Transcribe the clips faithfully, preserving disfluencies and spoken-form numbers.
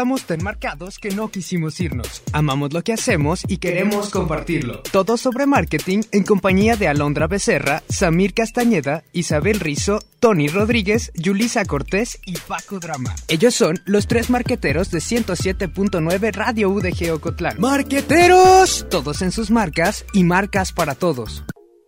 Estamos tan marcados que no quisimos irnos. Amamos lo que hacemos y queremos compartirlo. Todo sobre marketing en compañía de Alondra Becerra, Samir Castañeda, Isabel Rizo, Tony Rodríguez, Yulisa Cortés y Paco Drama. Ellos son los tres marqueteros de ciento siete punto nueve Radio U D G Ocotlán. ¡Marqueteros! Todos en sus marcas y marcas para todos.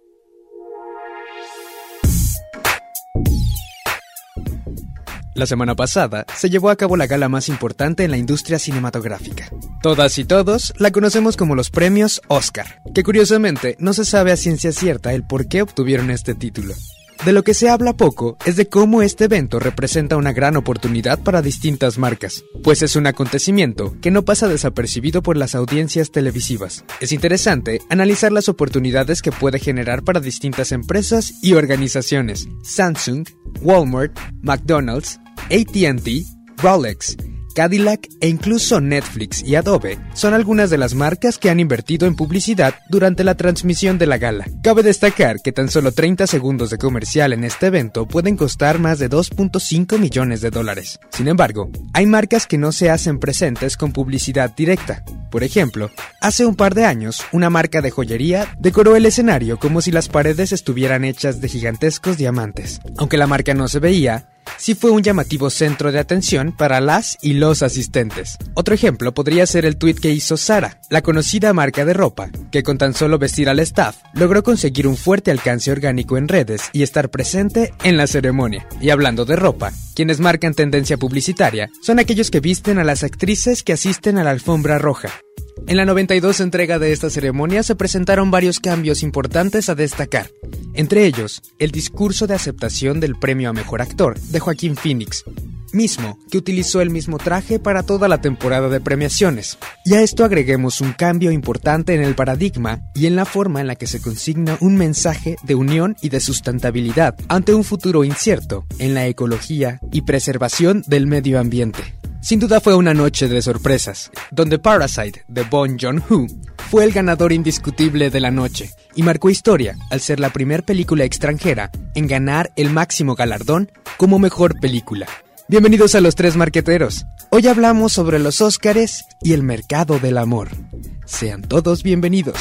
La semana pasada se llevó a cabo la gala más importante en la industria cinematográfica. Todas y todos la conocemos como los premios Oscar, que curiosamente no se sabe a ciencia cierta el por qué obtuvieron este título. De lo que se habla poco es de cómo este evento representa una gran oportunidad para distintas marcas, pues es un acontecimiento que no pasa desapercibido por las audiencias televisivas. Es interesante analizar las oportunidades que puede generar para distintas empresas y organizaciones. Samsung, Walmart, McDonald's, A T and T, Rolex, Cadillac e incluso Netflix y Adobe son algunas de las marcas que han invertido en publicidad durante la transmisión de la gala. Cabe destacar que tan solo treinta segundos de comercial en este evento pueden costar más de dos punto cinco millones de dólares. Sin embargo, hay marcas que no se hacen presentes con publicidad directa. Por ejemplo, hace un par de años, una marca de joyería decoró el escenario como si las paredes estuvieran hechas de gigantescos diamantes. Aunque la marca no se veía, sí fue un llamativo centro de atención para las y los asistentes. Otro ejemplo podría ser el tuit que hizo Zara, la conocida marca de ropa, que con tan solo vestir al staff, logró conseguir un fuerte alcance orgánico en redes y estar presente en la ceremonia. Y hablando de ropa, quienes marcan tendencia publicitaria son aquellos que visten a las actrices que asisten a la alfombra roja. En la noventa y dos entrega de esta ceremonia se presentaron varios cambios importantes a destacar, entre ellos, el discurso de aceptación del premio a Mejor Actor de Joaquín Phoenix, mismo que utilizó el mismo traje para toda la temporada de premiaciones. Y a esto agreguemos un cambio importante en el paradigma y en la forma en la que se consigna un mensaje de unión y de sustentabilidad ante un futuro incierto en la ecología y preservación del medio ambiente. Sin duda fue una noche de sorpresas, donde Parasite de Bong Joon-ho fue el ganador indiscutible de la noche y marcó historia al ser la primera película extranjera en ganar el máximo galardón como mejor película. Bienvenidos a Los Tres Marqueteros. Hoy hablamos sobre los Óscares y el mercado del amor. Sean todos bienvenidos.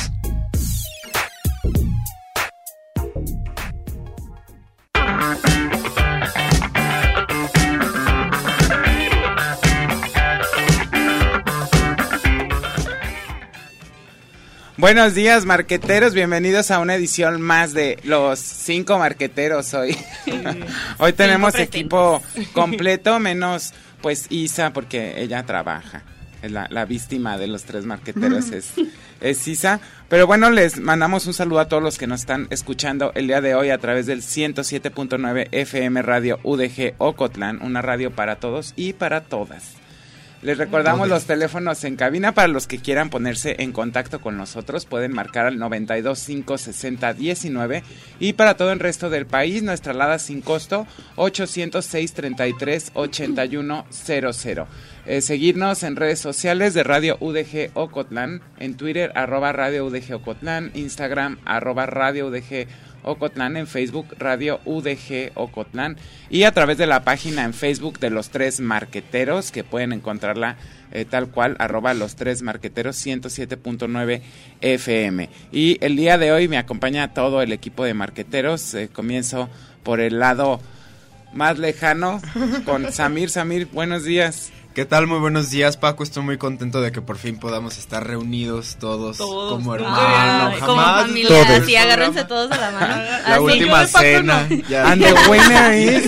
Buenos días, marqueteros, bienvenidos a una edición más de Los Cinco Marqueteros hoy. Sí. Hoy tenemos equipo completo, menos pues Isa, porque ella trabaja. La, la víctima de los tres marqueteros es, es Isa. Pero bueno, les mandamos un saludo a todos los que nos están escuchando el día de hoy a través del ciento siete punto nueve F M Radio U D G Ocotlán, una radio para todos y para todas. Les recordamos los teléfonos en cabina para los que quieran ponerse en contacto con nosotros. Pueden marcar al noventa y dos, cinco sesenta, diecinueve. Y para todo el resto del país, nuestra alada sin costo, ochocientos seis, treinta y tres, ochenta y uno cero cero. Eh, seguirnos en redes sociales de Radio U D G Ocotlán, en Twitter, arroba Radio U D G Ocotlán, Instagram, arroba Radio U D G Ocotlán, en Facebook, Radio U D G Ocotlán, y a través de la página en Facebook de Los Tres Marqueteros, que pueden encontrarla eh, tal cual, arroba Los Tres Marqueteros ciento siete punto nueve F M. Y el día de hoy me acompaña todo el equipo de marqueteros. Eh, comienzo por el lado más lejano con Samir. Samir, buenos días. ¿Qué tal? Muy buenos días, Paco. Estoy muy contento de que por fin podamos estar reunidos todos, todos como hermanos. Ay, como familia, todos. Así agárrense todos de la mano. La así, última cena. No. Ya. And the winner is...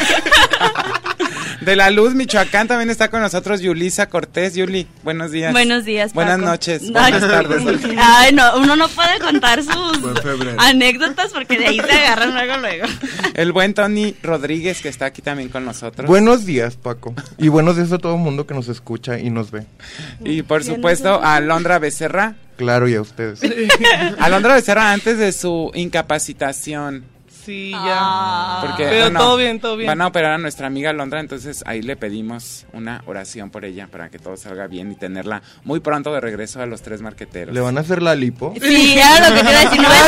De La Luz, Michoacán, también está con nosotros Yulisa Cortés. Yuli, buenos días. Buenos días, Paco. Buenas noches, no, buenas tardes. Ay, no, uno no puede contar sus anécdotas porque de ahí se agarran luego, luego. El buen Tony Rodríguez, que está aquí también con nosotros. Buenos días, Paco. Y buenos días a todo el mundo que nos escucha y nos ve. Y por supuesto a Alondra Becerra. Claro, y a ustedes. Alondra Becerra, antes de su incapacitación Sí, ya. Ah. Porque, Pero bueno, todo bien, todo bien. Van a operar a nuestra amiga Londra, entonces ahí le pedimos una oración por ella para que todo salga bien y tenerla muy pronto de regreso a los tres marqueteros. ¿Le van a hacer la lipo? Sí, ya lo que te iba a decir, no vas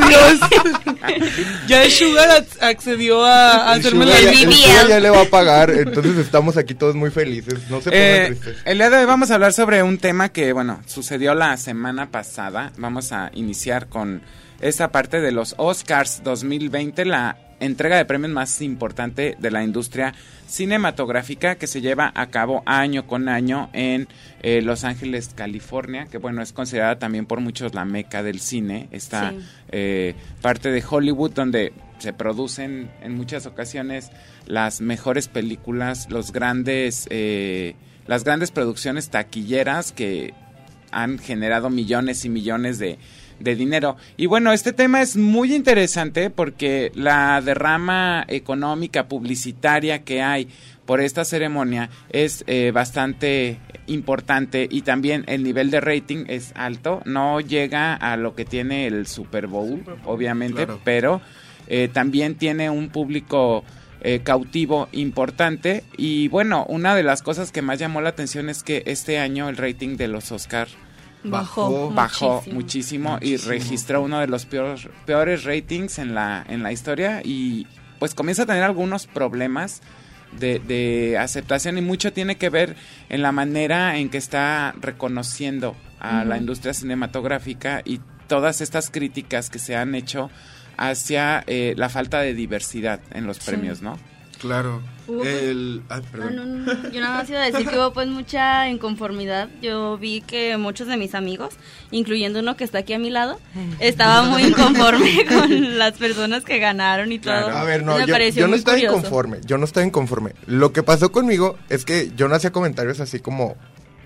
a decir. Ya el Sugar accedió a, a El hacerme Sugar la ya, el Sugar ya le va a pagar, entonces estamos aquí todos muy felices. No se pongan Eh, tristes. el día de hoy vamos a hablar sobre un tema que, bueno, sucedió la semana pasada. Vamos a iniciar con esta parte de los Oscars dos mil veinte, la entrega de premios más importante de la industria cinematográfica que se lleva a cabo año con año en eh, Los Ángeles, California, que bueno, es considerada también por muchos la meca del cine, esta sí. eh, parte de Hollywood donde se producen en muchas ocasiones las mejores películas, los grandes, eh, las grandes producciones taquilleras que han generado millones y millones de de dinero. Y bueno, este tema es muy interesante porque la derrama económica publicitaria que hay por esta ceremonia es eh, bastante importante y también el nivel de rating es alto, no llega a lo que tiene el Super Bowl, Super Bowl obviamente, claro. pero eh, también tiene un público eh, cautivo importante y bueno, una de las cosas que más llamó la atención es que este año el rating de los Oscar Bajó, bajó muchísimo, muchísimo, muchísimo y registró uno de los peores, peores ratings en la en la historia y pues comienza a tener algunos problemas de, de aceptación y mucho tiene que ver en la manera en que está reconociendo a uh-huh. la industria cinematográfica y todas estas críticas que se han hecho hacia eh, la falta de diversidad en los sí. premios, ¿no? Claro. El, ah, perdón. No, no, no. Yo nada más iba a decir que hubo pues mucha inconformidad. Yo vi que muchos de mis amigos, incluyendo uno que está aquí a mi lado, estaba muy inconforme con las personas que ganaron y todo. Claro. A ver, no, yo, yo no estaba curioso. inconforme. Yo no estaba inconforme. Lo que pasó conmigo es que yo no hacía comentarios así como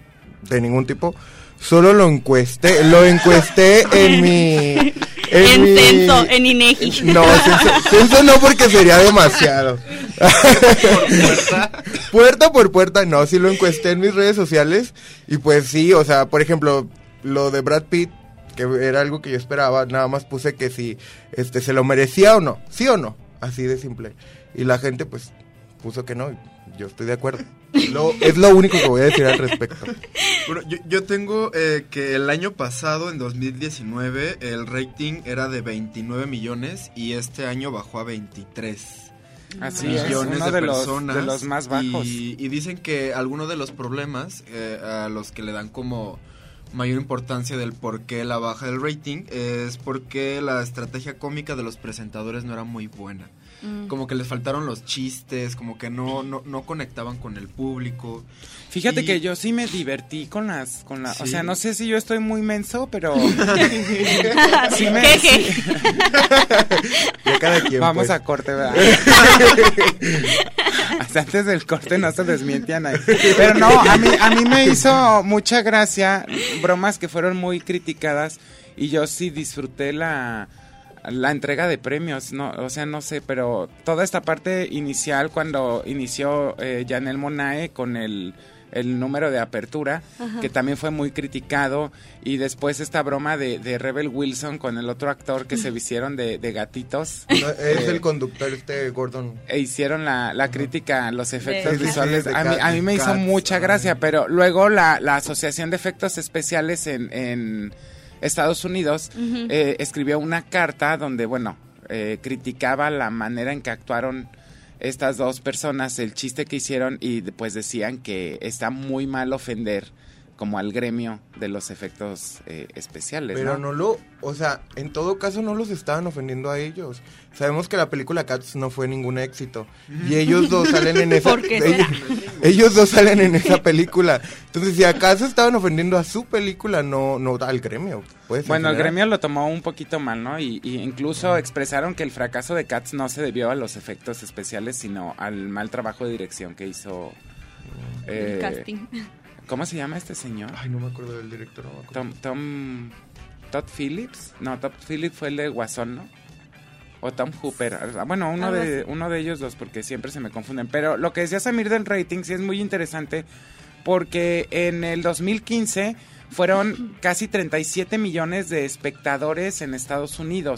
de ningún tipo. Solo lo encuesté, lo encuesté en mi... En, en mi... censo, en INEGI. No, censo, censo no porque sería demasiado. ¿Puerta? Puerta por puerta, no, sí lo encuesté en mis redes sociales. Y pues sí, o sea, por ejemplo, lo de Brad Pitt, que era algo que yo esperaba, nada más puse que si este se lo merecía o no, sí o no, así de simple. Y la gente pues puso que no, yo estoy de acuerdo. Lo, es lo único que voy a decir al respecto. Bueno, yo, yo tengo eh, que el año pasado, en dos mil diecinueve, el rating era de veintinueve millones y este año bajó a veintitrés. Así millones es, uno de, de, personas los, de los más bajos. Y, y dicen que algunos de los problemas eh, a los que le dan como mayor importancia del por qué la baja del rating es porque la estrategia cómica de los presentadores no era muy buena. Mm. Como que les faltaron los chistes, como que no no, no conectaban con el público. Fíjate y... que yo sí me divertí con las, con la, ¿sí? O sea, no sé si yo estoy muy menso, pero sí me, sí. Ya cada quien, vamos pues. a corte, ¿verdad? Hasta antes del corte no se desmientían ahí. Pero no, a mí, a mí me hizo mucha gracia, bromas que fueron muy criticadas y yo sí disfruté la... la entrega de premios, no, o sea, no sé, pero toda esta parte inicial cuando inició eh, Janelle Monáe con el, el número de apertura, ajá, que también fue muy criticado, y después esta broma de, de Rebel Wilson con el otro actor que se vistieron de, de gatitos. No, es eh, el conductor este Gordon. E hicieron la, la crítica a los efectos de, visuales. de a, mí, a mí me hizo Cats, mucha gracia, pero luego la, la Asociación de Efectos Especiales en... en Estados Unidos uh-huh. eh, escribió una carta donde, bueno, eh, criticaba la manera en que actuaron estas dos personas, el chiste que hicieron y pues decían que está muy mal ofender como al gremio de los efectos eh, especiales. Pero ¿no? no lo, o sea, en todo caso no los estaban ofendiendo a ellos. Sabemos que la película Cats no fue ningún éxito y ellos dos salen en esa ¿Por qué ellos, ellos dos salen en esa película. Entonces, si acaso estaban ofendiendo a su película, no no al gremio. Pues, bueno, el gremio lo tomó un poquito mal, ¿no? Y, y incluso expresaron que el fracaso de Cats no se debió a los efectos especiales, sino al mal trabajo de dirección que hizo eh, el casting. ¿Cómo se llama este señor? Ay, no me acuerdo del director. No me acuerdo. Tom, Tom, Todd Phillips. No, Todd Phillips fue el de Guasón, ¿no? O Tom Hooper. Bueno, uno de uno de ellos dos, porque siempre se me confunden. Pero lo que decía Samir del rating sí es muy interesante, porque en el dos mil quince fueron casi treinta y siete millones de espectadores en Estados Unidos.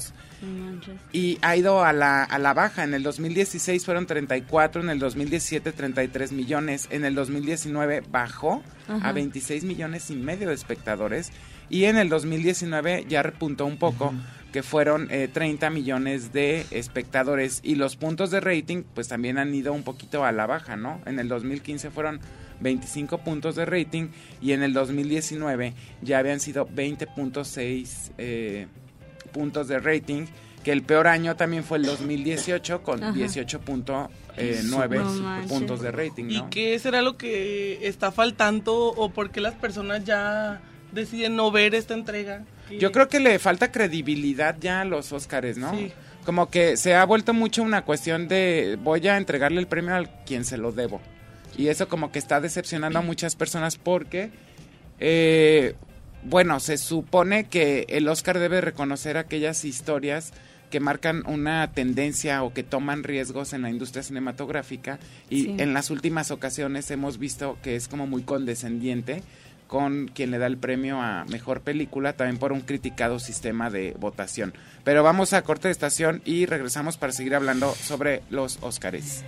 y ha ido a la, a la baja. En el dos mil dieciséis fueron treinta y cuatro, en el dos mil diecisiete treinta y tres millones, en el dos mil diecinueve bajó Ajá. a veintiséis millones y medio de espectadores, y en el dos mil diecinueve ya repuntó un poco, uh-huh. que fueron eh, treinta millones de espectadores, y los puntos de rating pues también han ido un poquito a la baja, ¿no? En el dos mil quince fueron veinticinco puntos de rating, y en el dos mil diecinueve ya habían sido veinte punto seis eh, puntos de rating, que el peor año también fue el dos mil dieciocho con Ajá. dieciocho punto nueve no puntos de rating, ¿no? ¿Y qué será lo que está faltando o por qué las personas ya deciden no ver esta entrega? ¿Qué? Yo creo que le falta credibilidad ya a los Óscares, ¿no? Sí. Como que se ha vuelto mucho una cuestión de voy a entregarle el premio a quien se lo debo. Y eso como que está decepcionando a muchas personas porque, eh, bueno, se supone que el Óscar debe reconocer aquellas historias que marcan una tendencia o que toman riesgos en la industria cinematográfica, y sí. en las últimas ocasiones hemos visto que es como muy condescendiente con quien le da el premio a mejor película, también por un criticado sistema de votación. Pero vamos a corte de estación y regresamos para seguir hablando sobre los Óscares.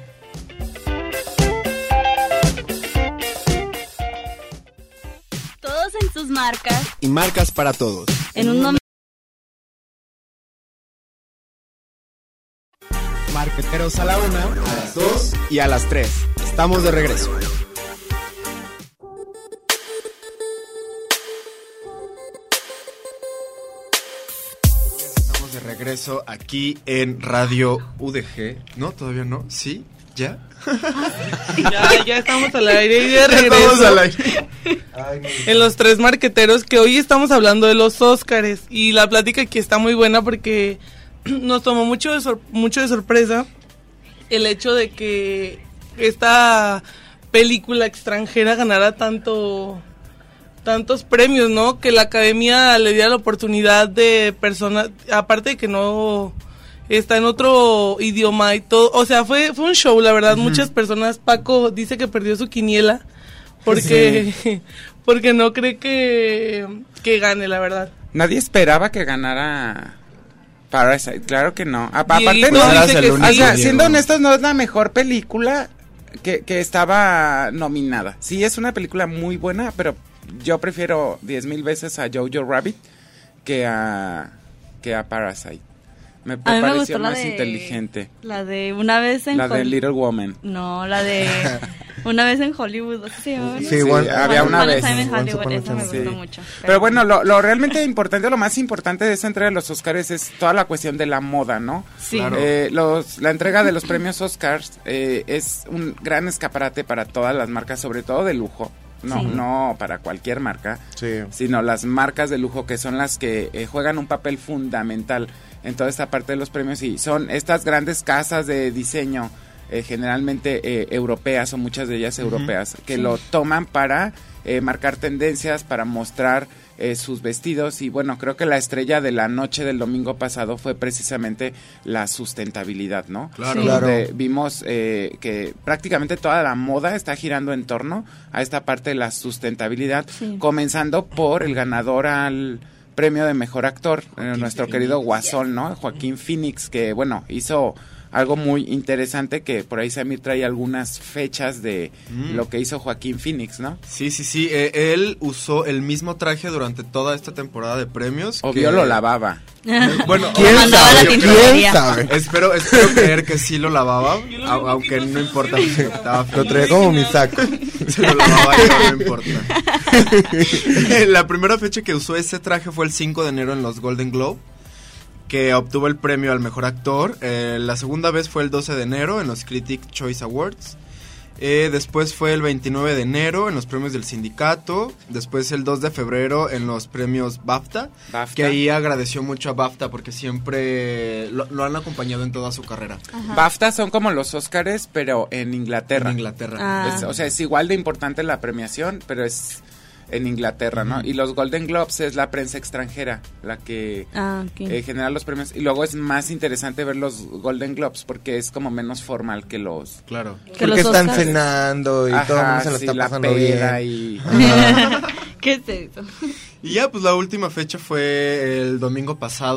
Todos en sus marcas. Y marcas para todos. En un momento. Marqueteros a la una, a las dos y a las tres. Estamos de regreso. Estamos de regreso aquí en Radio U D G. ¿No? ¿Todavía no? ¿Sí? ¿Ya? Ya, ya estamos al aire y de regreso. Estamos al aire. Ay, en los tres marqueteros, que hoy estamos hablando de los Óscares, y la plática aquí está muy buena porque nos tomó mucho de, sor- mucho de sorpresa el hecho de que esta película extranjera ganara tanto tantos premios, ¿no? Que la Academia le diera la oportunidad de personas, aparte de que no está en otro idioma y todo, o sea, fue fue un show, la verdad. Uh-huh. Muchas personas, Paco dice que perdió su quiniela porque sí. porque no cree que que gane, la verdad. Nadie esperaba que ganara Parasite, claro que no. A- Dieguito aparte no, dice que o sí. sea, siendo honestos, no es la mejor película que, que estaba nominada. Sí, es una película muy buena, pero yo prefiero diez mil veces a Jojo Rabbit que a que a Parasite. Me, me A mí me pareció gustó la más de- inteligente. La de Una vez en La de Hol- Little Woman. No, la de Una vez en Hollywood. ¿Así se llama? Sí, Sí, one- había Once una Upon a vez. Time in Once Hollywood, Upon a esa me Time. gustó Sí. mucho. Pero bueno, lo, lo realmente importante, lo más importante de esta entrega de los Oscars es toda la cuestión de la moda, ¿no? Sí. Claro. Eh, los, la entrega de los premios Oscars eh, es un gran escaparate para todas las marcas, sobre todo de lujo. No, Sí. no para cualquier marca, Sí. sino las marcas de lujo, que son las que eh, juegan un papel fundamental en toda esta parte de los premios, y son estas grandes casas de diseño, eh, generalmente eh, europeas, o muchas de ellas europeas, que Sí. lo toman para eh, marcar tendencias, para mostrar eh, sus vestidos. Y bueno, creo que la estrella de la noche del domingo pasado fue precisamente la sustentabilidad, ¿no? Claro. Sí. Claro. Donde vimos eh, que prácticamente toda la moda está girando en torno a esta parte de la sustentabilidad, Sí. comenzando por el ganador al premio de mejor actor, eh, nuestro Phoenix. querido Guasón, ¿no? Joaquín Phoenix, que bueno, hizo algo muy interesante, que por ahí Samir trae algunas fechas de Mm. lo que hizo Joaquín Phoenix, ¿no? Sí, sí, sí. eh, él usó el mismo traje durante toda esta temporada de premios. Obvio que- lo lavaba. Bueno, ¿Quién mandaba sabe? la ¿Quién tintorería. sabe? espero, espero creer que sí lo lavaba, Yo lo a- vi aunque poquito no importa. sucio. Estaba Lo feliz. traía como mi saco. Se lo lavaba y no, no importa. La primera fecha que usó ese traje fue el cinco de enero en los Golden Globe, que obtuvo el premio al mejor actor. Eh, la segunda vez fue el doce de enero en los Critics' Choice Awards. Eh, después fue el veintinueve de enero en los premios del sindicato. Después el dos de febrero en los premios BAFTA. BAFTA. Que ahí agradeció mucho a BAFTA porque siempre lo, lo han acompañado en toda su carrera. BAFTA son como los Óscares, pero en Inglaterra. En Inglaterra. Ah. Es- o sea, es igual de importante la premiación, pero es en Inglaterra, ¿no? Y los Golden Globes es la prensa extranjera la que Ah, ok. eh, genera los premios. Y luego es más interesante ver los Golden Globes porque es como menos formal que los... Claro. Que Porque los están Oscars- cenando y todo el mundo se lo sí, está la pasando peda bien. y... ¿Qué es eso? Y ya, pues la última fecha fue el domingo pasado,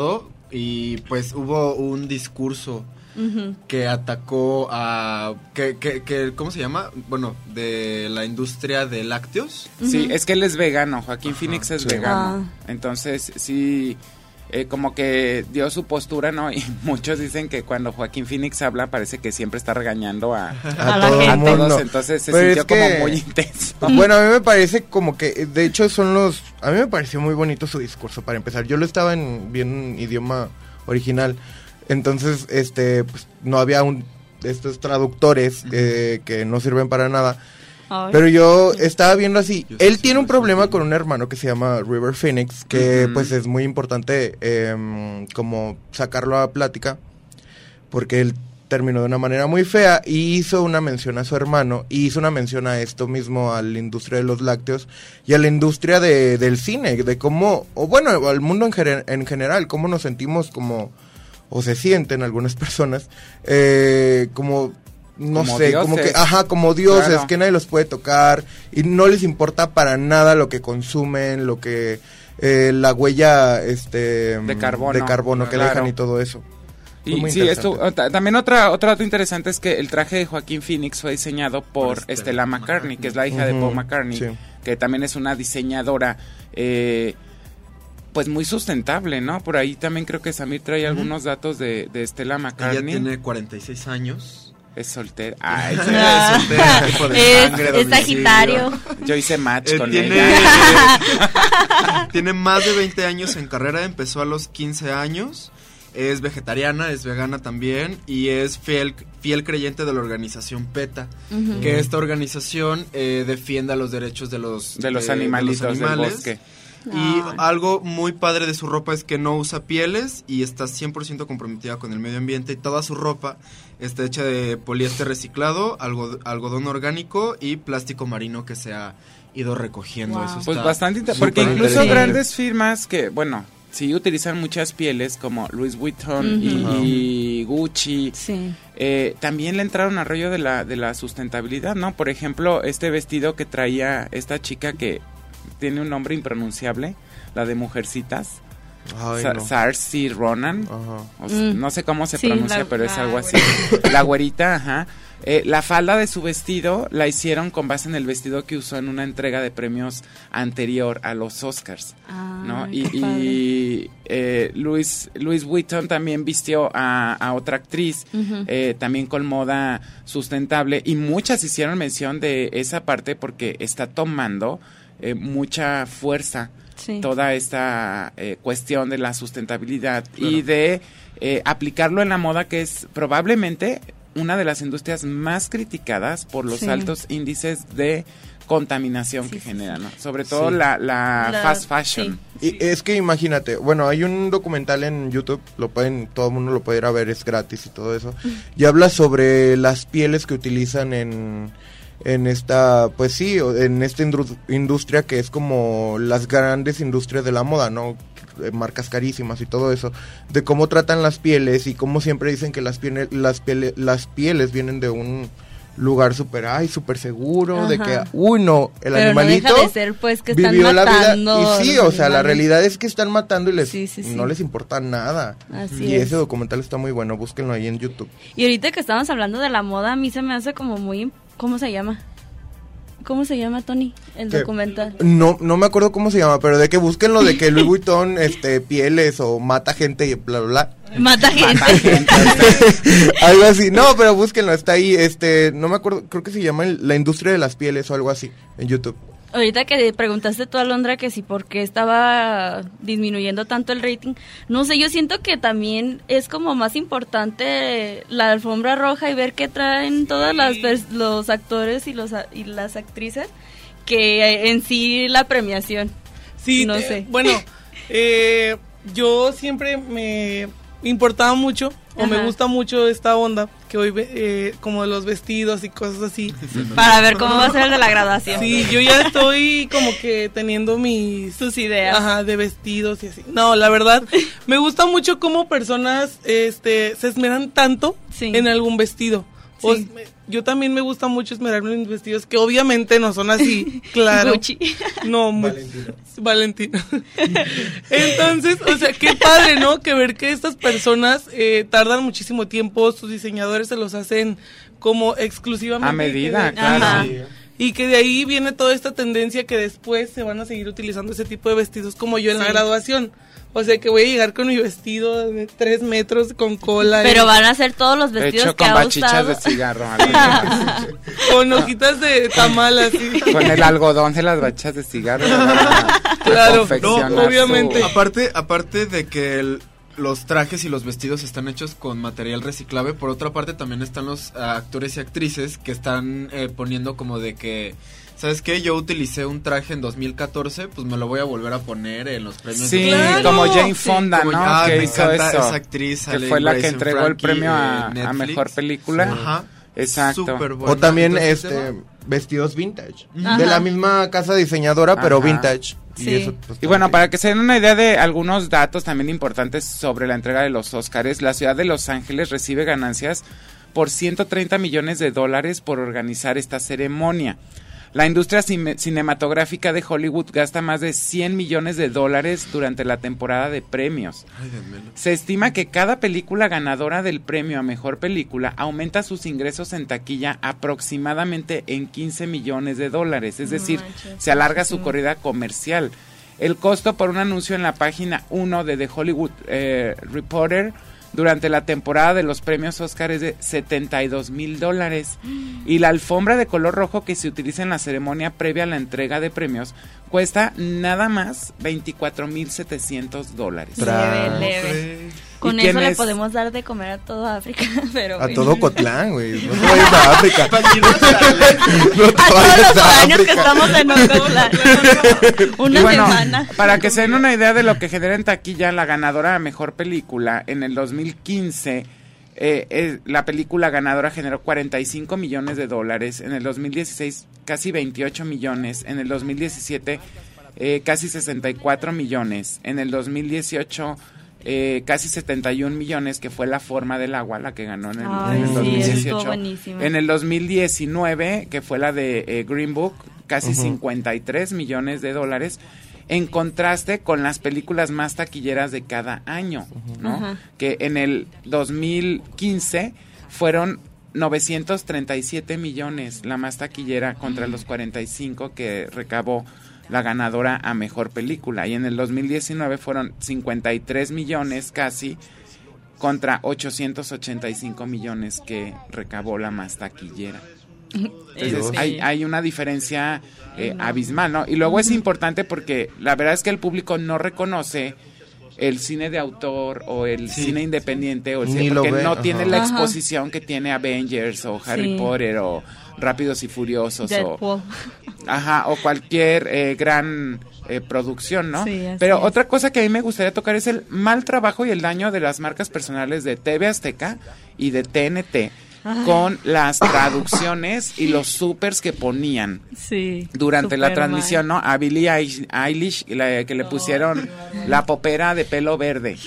y pues hubo un discurso uh-huh. que atacó a que, que, que ¿cómo se llama? Bueno, de la industria de lácteos. Uh-huh. Sí, es que él es vegano, Joaquín Ajá, Phoenix es sí. vegano. Ah. Entonces, sí eh, como que dio su postura, ¿no? Y muchos dicen que cuando Joaquín Phoenix habla parece que siempre está regañando a, a, a, todo a todos, entonces se Pero sintió es que, como muy intenso. Bueno, a mí me parece como que, de hecho son los, a mí me pareció muy bonito su discurso para empezar. Yo lo estaba en bien en idioma original, entonces este pues no había un estos traductores eh, que no sirven para nada. Ay. Pero yo estaba viendo así, yo él sí tiene un problema sí. con un hermano que se llama River Phoenix, que uh-huh. pues es muy importante eh, como sacarlo a plática, porque él terminó de una manera muy fea y hizo una mención a su hermano, y hizo una mención a esto mismo, a la industria de los lácteos y a la industria de, del cine, de cómo, o bueno, al mundo en, ger- en general, cómo nos sentimos como, o se sienten algunas personas, eh, como... no como sé, dioses. como que, ajá, como dioses, claro. que nadie los puede tocar y no les importa para nada lo que consumen, lo que, eh, la huella, este, de carbono, de carbono que claro. dejan y todo eso. Y sí, esto, también otra, otro dato interesante es que el traje de Joaquín Phoenix fue diseñado por, por Stella McCartney, McCartney, que es la hija uh-huh. de Paul McCartney, sí. que también es una diseñadora, eh, pues muy sustentable, ¿no? Por ahí también creo que Samir trae uh-huh. algunos datos de, de Stella McCartney. Ella tiene cuarenta y seis años. Es soltera. Ay, sí, es soltera, tipo de es, sangre, es Sagitario. Yo hice match eh, con tiene, ella. Tiene más de veinte años en carrera, empezó a los quince años. Es vegetariana, es vegana también y es fiel, fiel creyente de la organización PETA, uh-huh. que esta organización eh, defiende los derechos de los, de los, animalitos de los animales. Del bosque. Y Ay. algo muy padre de su ropa es que no usa pieles y está cien por ciento comprometida con el medio ambiente, y toda su ropa está hecha de poliéster reciclado, algo, algodón orgánico y plástico marino que se ha ido recogiendo. Wow. Eso pues bastante inter- porque incluso grandes firmas que, bueno, sí utilizan muchas pieles como Louis Vuitton uh-huh. y, y Gucci, sí. eh, también le entraron al rollo de la, de la sustentabilidad, ¿no? Por ejemplo, este vestido que traía esta chica que tiene un nombre impronunciable, la de Mujercitas, Ay, Sa- no. Saoirse Ronan, o sea, mm. no sé cómo se sí, pronuncia, la, pero es la algo güerita. así. La güerita, ajá. Eh, la falda de su vestido la hicieron con base en el vestido que usó en una entrega de premios anterior a los Oscars, ah, ¿no? Y, y eh, Louis, Louis Vuitton también vistió a, a otra actriz, uh-huh. eh, también con moda sustentable, y muchas hicieron mención de esa parte porque está tomando eh, mucha fuerza. Sí. Toda esta eh, cuestión de la sustentabilidad claro. y de eh, aplicarlo en la moda, que es probablemente una de las industrias más criticadas por los sí. altos índices de contaminación sí, que sí, genera, ¿no? Sobre todo sí. la, la, la fast fashion. Sí. Y es que imagínate, bueno, hay un documental en YouTube, lo pueden, todo el mundo lo puede ir a ver, es gratis y todo eso, y habla sobre las pieles que utilizan en... en esta, pues sí, en esta indru- industria que es como las grandes industrias de la moda, ¿no? Marcas carísimas y todo eso, de cómo tratan las pieles y cómo siempre dicen que las pieles, las pieles, las pieles vienen de un lugar súper, ay, súper seguro, Ajá. de que, uy, no, el Pero animalito no deja de ser, pues, que están vivió matando la vida, y sí, o sea, la realidad es que están matando y les, sí, sí, sí. no les importa nada. Así y es. ese documental está muy bueno, búsquenlo ahí en YouTube. Y ahorita que estamos hablando de la moda, a mí se me hace como muy, ¿cómo se llama? ¿Cómo se llama, Tony, el ¿Qué? documental? No, no me acuerdo cómo se llama, pero de que búsquenlo, de que Louis Vuitton, este, pieles o mata gente y bla, bla, bla. Mata gente. Mata gente. Algo así. No, pero búsquenlo, está ahí, este, no me acuerdo, creo que se llama La Industria de las Pieles o algo así, en YouTube. Ahorita que preguntaste tú, Alondra, que si por qué estaba disminuyendo tanto el rating, no sé, yo siento que también es como más importante la alfombra roja y ver qué traen todos las, los actores y, los, y las actrices que en sí la premiación. Sí, no eh, sé. Bueno, eh, yo siempre me importaba mucho, o Ajá. me gusta mucho esta onda, que hoy eh, como de los vestidos y cosas así. Para ver cómo va a ser el de la graduación. Sí, yo ya estoy como que teniendo mis... sus ideas. Ajá, de vestidos y así. No, la verdad, me gusta mucho cómo personas este se esmeran tanto sí. en algún vestido. Pues, Sí. me- yo también me gusta mucho esmerarme en mis vestidos, que obviamente no son así, claro. Gucci. No, muy, Valentino. Valentino. Entonces, o sea, qué padre, ¿no? Que ver que estas personas eh, tardan muchísimo tiempo, sus diseñadores se los hacen como exclusivamente. A medida, y que- claro. Ajá. Y que de ahí viene toda esta tendencia que después se van a seguir utilizando ese tipo de vestidos, como yo en la Sí. graduación. O sea, que voy a llegar con mi vestido de tres metros con cola. Pero y- van a ser todos los vestidos Hecho que con ha bachichas usado. de cigarro. algo más. Con hojitas de tamal así. Con el algodón de las bachichas de cigarro. Claro, confeccionar no, obviamente. su- Aparte, aparte de que el- los trajes y los vestidos están hechos con material reciclable, por otra parte también están los ah, actores y actrices que están eh, poniendo como de que, ¿sabes qué? Yo utilicé un traje en dos mil catorce, pues me lo voy a volver a poner en los premios. Sí, de- Claro. como Jane Sí. Fonda, Como- ¿no? ah, que me hizo encanta eso. esa actriz, que sale fue en la Grace que and entregó el Frankie premio a, en a Netflix. mejor película. Ajá. Exacto. Súper buena. O también Entonces, este vestidos vintage. Ajá. De la misma casa diseñadora, pero Ajá. vintage. Sí. Y, eso, pues, Y bueno, también. para que se den una idea de algunos datos también importantes sobre la entrega de los Óscares, la ciudad de Los Ángeles recibe ganancias por ciento treinta millones de dólares por organizar esta ceremonia. La industria cine- cinematográfica de Hollywood gasta más de cien millones de dólares durante la temporada de premios. Ay, démelo. Se estima que cada película ganadora del premio a mejor película aumenta sus ingresos en taquilla aproximadamente en quince millones de dólares, es No decir, manches, se alarga su muchísimo. corrida comercial. El costo por un anuncio en la página uno de The Hollywood eh, Reporter durante la temporada de los premios Oscar es de setenta y dos mil dólares. Y la alfombra de color rojo que se utiliza en la ceremonia previa a la entrega de premios cuesta nada más veinticuatro mil setecientos dólares. Tra- Leve, leve. ¿Y Con quién eso le es? podemos dar de comer a toda África, pero A bueno. todo Cotlán, güey. No te vayas a África. no te A todos vayas los a foráneos que África. estamos en Ocotlán. Una Y bueno, semana. para que se den una idea de lo que genera en taquilla, la ganadora de mejor película en el dos mil quince, eh, eh, la película ganadora generó cuarenta y cinco millones de dólares, en el dos mil dieciséis casi veintiocho millones, en el dos mil diecisiete eh, casi sesenta y cuatro millones, en el dos mil dieciocho eh, casi setenta y un millones, que fue La Forma del Agua, la que ganó en el, Ay, en el sí, dos mil estuvo dieciocho. buenísima. En el dos mil diecinueve, que fue la de eh, Green Book, casi cincuenta y tres millones de dólares, en contraste con las películas más taquilleras de cada año, ¿no? Ajá. Que en el dos mil quince fueron novecientos treinta y siete millones, la más taquillera, contra los cuarenta y cinco que recabó la ganadora a mejor película. Y en el dos mil diecinueve fueron cincuenta y tres millones casi, contra ochocientos ochenta y cinco millones que recabó la más taquillera. Entonces Sí. hay, hay una diferencia eh, abismal, ¿no? Y luego es importante porque la verdad es que el público no reconoce el cine de autor o el Sí. cine independiente o el Ni cine, lo porque ve, no ajá. tiene la Ajá. exposición que tiene Avengers o Harry Sí. Potter o Rápidos y Furiosos o, Deadpool. ajá, o cualquier eh, gran eh, producción, ¿no? Sí, así Pero es. otra cosa que a mí me gustaría tocar es el mal trabajo y el daño de las marcas personales de T V Azteca y de T N T con las traducciones y los supers que ponían Sí. durante la súper transmisión, mal. ¿no? A Billie Eilish, Eilish, la- que le pusieron la popera de pelo verde.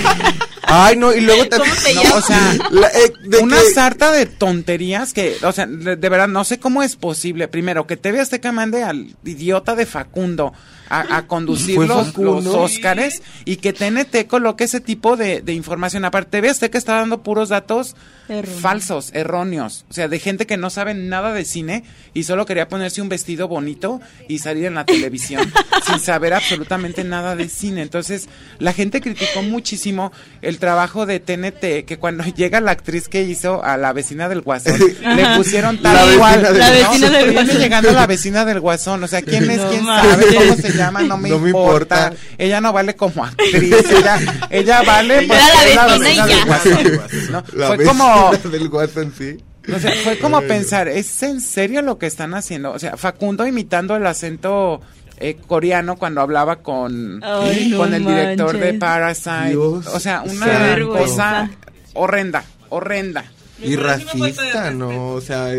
Ay, no, y luego ¿Cómo se No, llama? o sea, La- eh, de una que- sarta de tonterías que, o sea, de, de verdad no sé cómo es posible. Primero, que T V Azteca mande al idiota de Facundo a, a conducir ¿Fue los, Facundo? los Óscares y que T N T coloque ese tipo de, de información. Aparte, T V Azteca está dando puros datos Erróneos. falsos, erróneos. O sea, de gente que no sabe nada de cine y solo quería ponerse un vestido bonito y salir en la televisión sin saber absolutamente nada de cine. Entonces, la gente criticó muchísimo el trabajo de T N T, que cuando llega la actriz que hizo a la vecina del Guasón, le pusieron La tal vecina cual. del ¿no? La vecina del Viene Guasón. llegando la vecina del Guasón. O sea, ¿quién es? No ¿Quién manches. sabe cómo se llama? No me No me importa. importa. Ella no vale como actriz. Ella, ella vale Ella porque era la es vecina y del ya. Guasón, ¿no? La Fue vecina como del Guasón, sí. o sea, fue como pensar, ¿es en serio lo que están haciendo? O sea, Facundo imitando el acento eh, coreano cuando hablaba con, Ay, no con el director de manches. Parasite. Dios o sea, santo. una Vergüenza. cosa horrenda, horrenda. Y racista, ¿no? O sea, es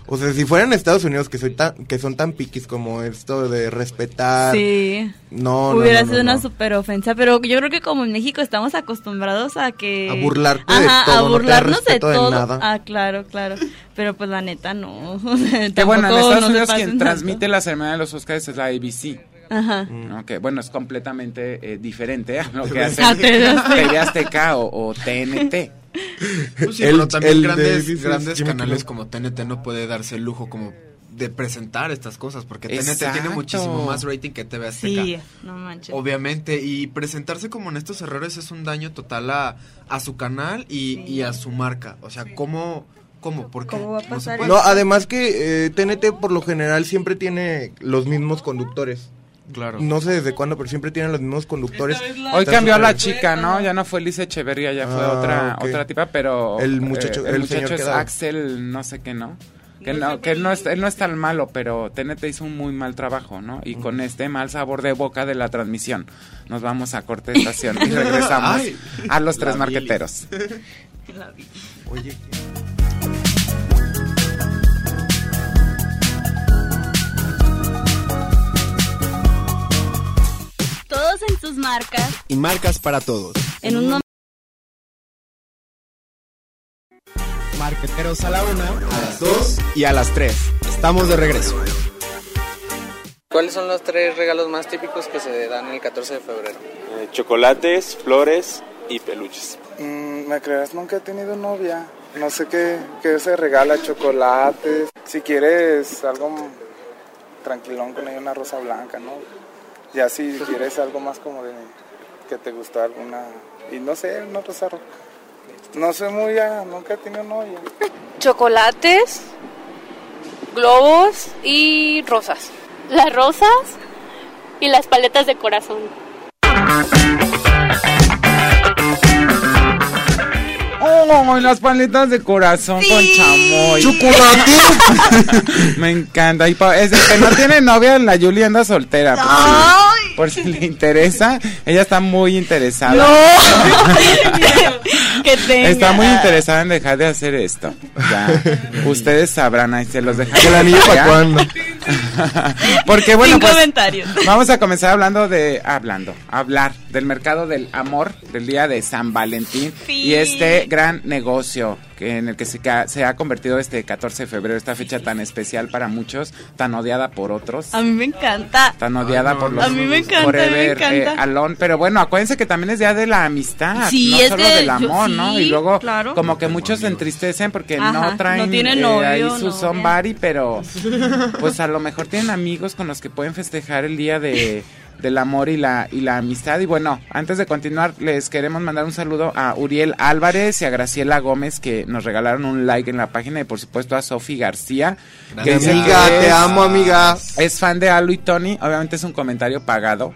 O sea, si fueran Estados Unidos que soy tan, que son tan piquis como esto de respetar. Sí. No, Hubiera no, no, sido no, una no. super ofensa, pero yo creo que como en México estamos acostumbrados a que... A burlarte Ajá, de todo, a no te burlarnos da respeto de de todo. nada. Ah, claro, claro. Pero pues la neta no. Que bueno, en Tampoco Estados no se Unidos pasen quien tanto. transmite la ceremonia de los Oscars es la A B C. Ajá. ¿no? Que bueno, es completamente eh, diferente a lo que hace A T V Azteca. T V Azteca o, o T N T. Pues sí, El- pero también el de grandes, Disney grandes Jimmy canales Kimmel. como T N T no puede darse el lujo como de presentar estas cosas, porque T N T Exacto. tiene muchísimo más rating que T V Azteca. Sí, no manches. Obviamente, y presentarse como en estos errores es un daño total a, a su canal y, y a su marca. O sea, ¿cómo? ¿Cómo? ¿Por qué? ¿Cómo va a No se pasar puede. No, además que eh, T N T por lo general siempre tiene los mismos conductores. Claro. No sé desde cuándo, pero siempre tienen los mismos conductores. Esta vez la- Hoy Está cambió a la súper- chica, ¿no? Ya no fue Liz Echeverría, ya fue Ah, otra ok. otra tipa, pero El muchacho- eh, el, el muchacho señor es quedado. Axel, no sé qué, ¿no? Que No no, sé, que él pero no sí. es, él no es tan malo, pero T N T hizo un muy mal trabajo, ¿no? Y con este mal sabor de boca de la transmisión, nos vamos a corte de estación y regresamos Ay, a los tres la bilis. marqueteros. Oye, Todos en sus marcas. Y marcas para todos. En un momento. Marqueteros a la una, a las dos y a las tres. Estamos de regreso. ¿Cuáles son los tres regalos más típicos que se dan el catorce de febrero? Eh, chocolates, flores y peluches. Mm, ¿Me creas? Nunca he tenido novia. No sé qué, qué se regala, chocolates. Si quieres algo tranquilón con ella, una rosa blanca, ¿no? Ya si quieres algo más como de que te gusta alguna... Y no sé, una rosa roja. No soy muy... ah, nunca he tenido novia. Chocolates, globos y rosas. Las rosas y las paletas de corazón. ¡Oh, las paletas de corazón con chamoy! ¡chocolate! Me encanta. Y pa- es el que no tiene novia, la Yuli anda soltera. Por si, por si le interesa. Ella está muy interesada. Que tenga. Está muy interesada en dejar de hacer esto. Ya. Ustedes sabrán, ahí se los dejamos. ¿El anillo para ¿Ya? cuándo? Porque bueno, Sin pues comentarios. vamos a comenzar hablando de, hablando, hablar del mercado del amor, del día de San Valentín Sí. y este gran negocio que en el que se, ca- se ha convertido este catorce de febrero, esta fecha tan especial para muchos, tan odiada por otros. A mí me encanta. Tan odiada Ay, no, por no, los A mí me encanta, Forever, me encanta. eh, Alone, pero bueno, acuérdense que también es día de la amistad, Sí, no es solo de- del yo- amor, ¿no? sí, Y luego claro. como que muchos se entristecen porque Ajá, no traen no tienen eh, novio, ahí su novia. somebody, pero pues a lo mejor tienen amigos con los que pueden festejar el día de del amor y la y la amistad. Y bueno, antes de continuar les queremos mandar un saludo a Uriel Álvarez y a Graciela Gómez que nos regalaron un like en la página y por supuesto a Sofi García que Gracias. dice Amiga, que te es- amo, amiga. es fan de Alu y Tony, obviamente es un comentario pagado.